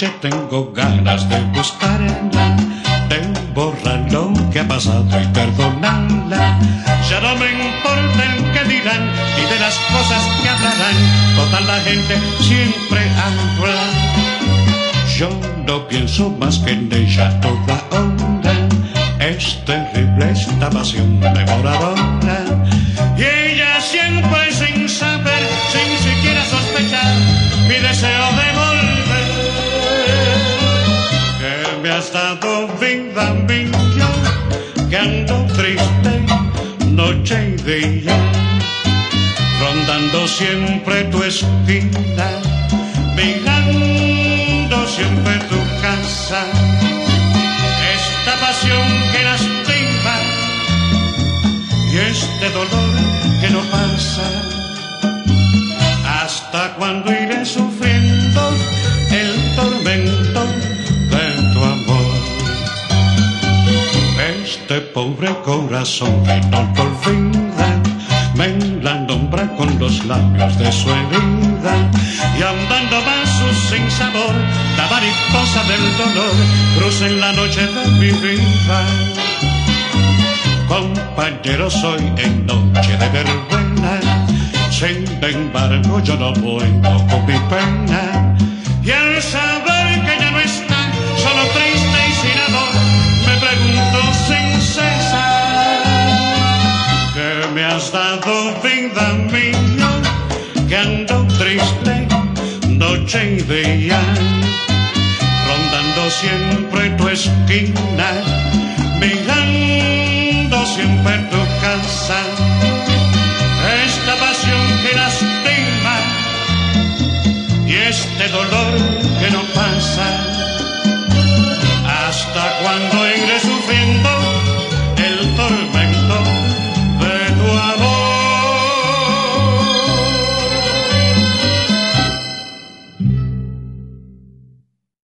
noche tengo ganas de buscarla, de borrar lo que ha pasado y perdonarla. Ya no me importa el que dirán ni de las cosas que hablarán, toda la gente siempre habla. Yo no pienso más que en ella toda hora, es terrible esta pasión devoradora. Y ella siempre sin saber, sin siquiera sospechar, mi deseo de volver. Que me has dado vida mía, que ando triste noche y día, rondando siempre tu esquina, mirando siempre tu casa. Esta pasión que lastima y este dolor que no pasa. ¿Hasta cuando iré sufriendo el tormento de tu amor? Este pobre corazón que no te olvida me la nombra con los labios de su herida, y andando pasos sin sabor, la mariposa del dolor cruza en la noche de mi vida. Compañero soy en noche de verbena, sin embargo yo no puedo con mi pena. Y al saber que ya no está, solo triste y sin amor, me pregunto sin cesar: ¿qué me has dado, vida mía? Que ando triste noche y día, rondando siempre tu esquina, mirando siempre tu casa. Esta pasión que lastima y este dolor que no pasa.